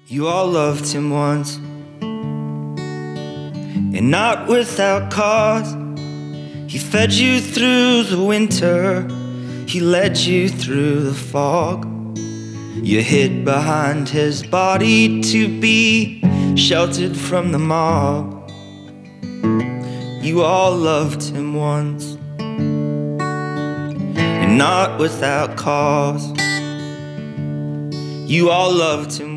You all loved him once, and not without cause. He fed you through the winter, he led you through the fog. You hid behind his body to be sheltered from the mob. You all loved him once, and not without cause. You all loved him